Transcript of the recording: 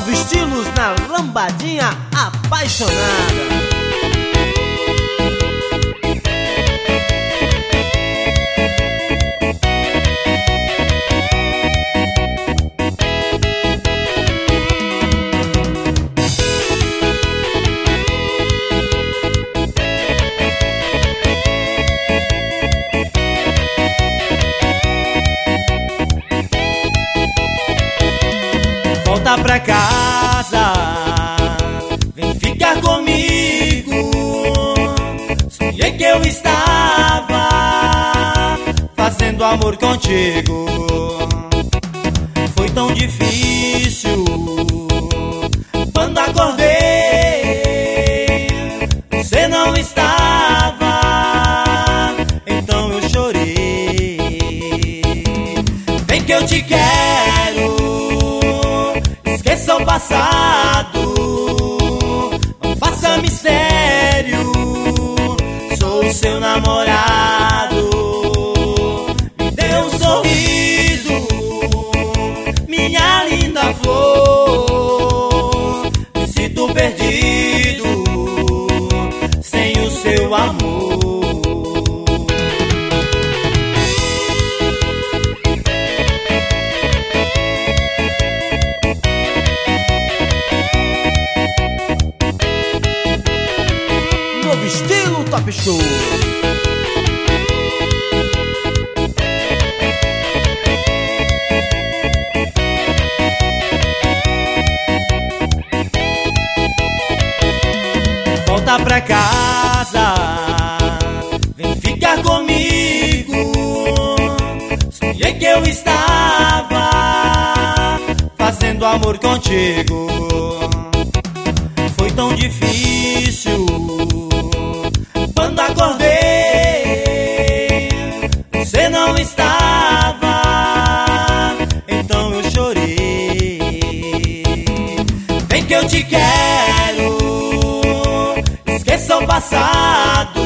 Novo estilos na lambadinha apaixonada. Volta pra casa, vem ficar comigo. Sonhei que eu estava fazendo amor contigo. Foi tão difícil quando acordei, você não estava, então eu chorei. Vem que eu te quero, esqueça o passado, não faça mistério, sou o seu namorado. Me dê um sorriso, minha linda flor. Me sinto perdido sem o seu amor. Novo estilo Top Show. Volta pra casa, vem ficar comigo. Sonhei que eu estava fazendo amor contigo. Foi tão difícil quando acordei, você não estava, então eu chorei. Vem que eu te quero, esqueça o passado,